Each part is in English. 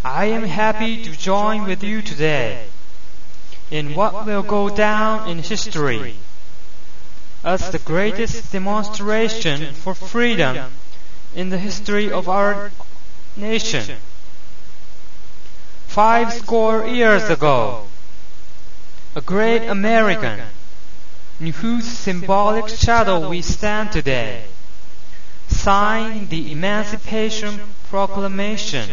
I am happy to join with you today in what will go down in history as the greatest demonstration for freedom in the history of our nation. 50 years ago, a great American, in whose symbolic shadow we stand today, signed the Emancipation Proclamation.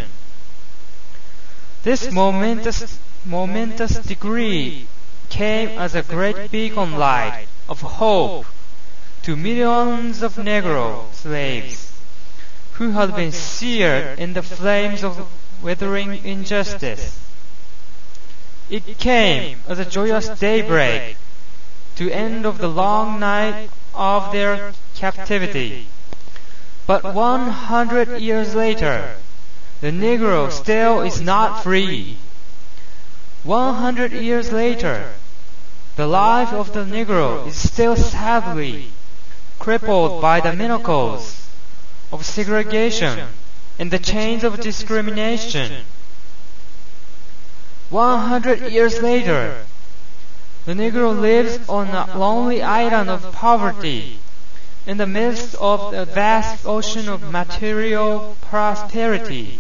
This momentous decree came as a great beacon light of hope to millions of Negro slaves who had been seared in the flames of withering injustice. It came as a joyous daybreak to end of the long night of their captivity. But 100 years later, the Negro still is not free. 100 years later, the life of the Negro is still sadly crippled by the manacles of segregation and the chains of discrimination. 100 years later, the Negro lives on a lonely island of poverty in the midst of a vast ocean of material prosperity.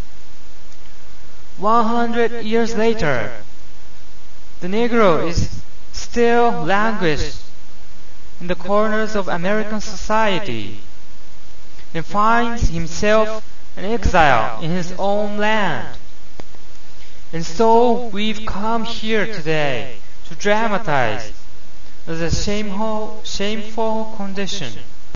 100 years later, the Negro is still languished in the corners of American society and finds himself an exile in his own land. And so we've come here today to dramatize the shameful condition